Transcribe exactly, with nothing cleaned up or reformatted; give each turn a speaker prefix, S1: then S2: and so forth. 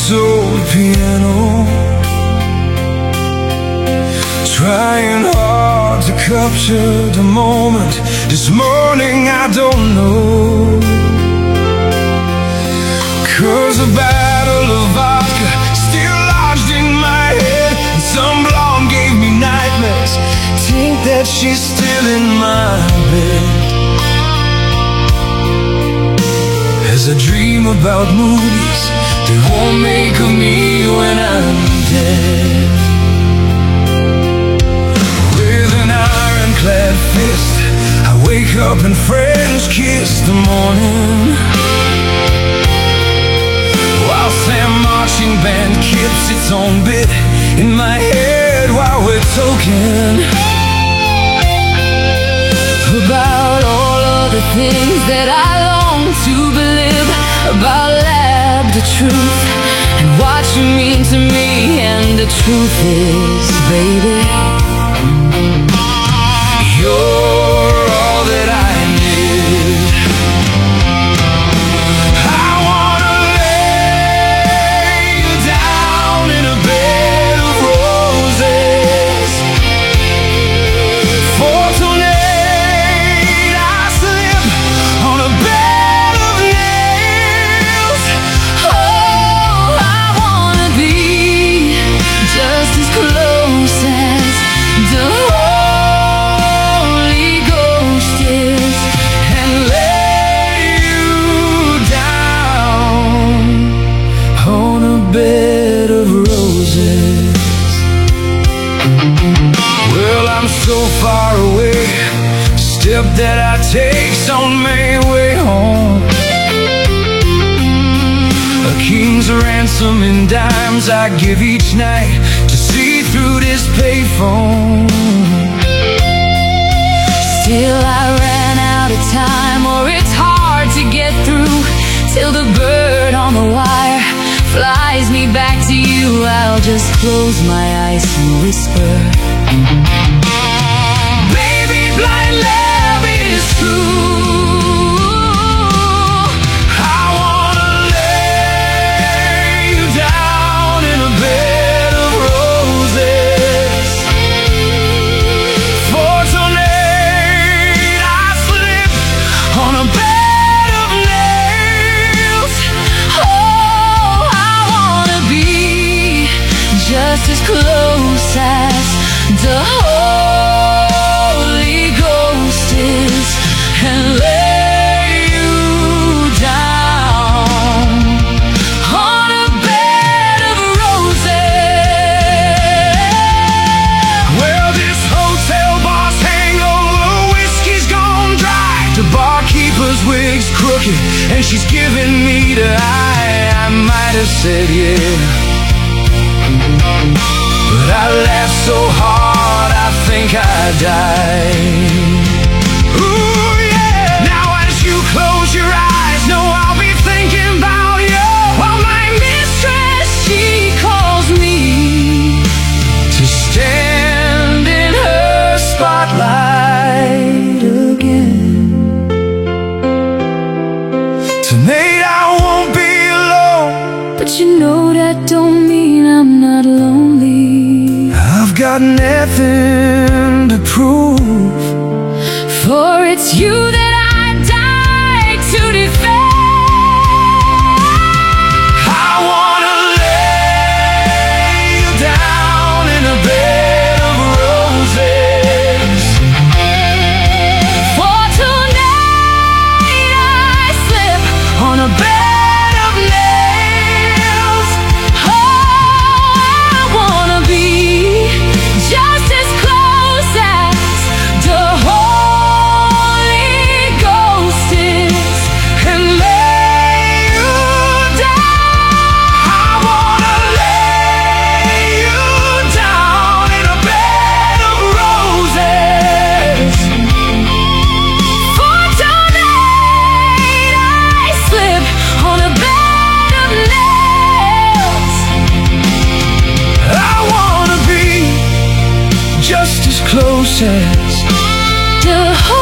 S1: this old piano, trying hard to capture the moment. This morning I don't know, 'cause a battle of vodka still lodged in my head, and some blonde gave me nightmares. Think that she's still in my bed, as I dream about movies that won't make of me when I'm dead. With an ironclad fist, I wake up and French kiss the morning, while Sam marching band keeps its own bit in my head while we're talking about all of the things that I long to believe, about lab the truth and what you mean to me. And the truth is, baby, you're all that I need. I wanna lay you down in a bed of roses. For tonight I slip on a bed of nails. Oh, I wanna be just as close as the Holy Ghost is, and lay you down on a bed of roses. Well, I'm so far away, step that I take's on my way home. A king's ransom in dimes I give each night to see through this payphone. Still I ran out of time, or it's hard to get through, till the bird on the wire flies me back to you. I'll just close my eyes and whisper, baby, blind love is true. I wanna lay you down in a bed of roses. For tonight I slip on a bed of nails. Oh, I wanna be just as close as the Holy Ghost is, and lay you down on a bed of roses. Well, this hotel bar's hangover whiskey's gone dry, the barkeeper's wig's crooked and she's giving me the eye. I might have said yeah, but I laughed so hard I think I died. Ooh, yeah. Now as you close your eyes, know I'll be thinking about you, while my mistress, she calls me to stand in her spotlight again. Tonight I won't be alone, but you know that don't mean I'm not lonely. I've got nothing to prove, for it's you that I die to defend. I wanna lay you down in a bed of roses. For tonight I slip on a bed of nails. Oh, I wanna be just as close as the Holy Ghost is, and lay you down. I wanna lay you down in a bed of roses. For tonight I slip on a bed of nails. I wanna be just as close as the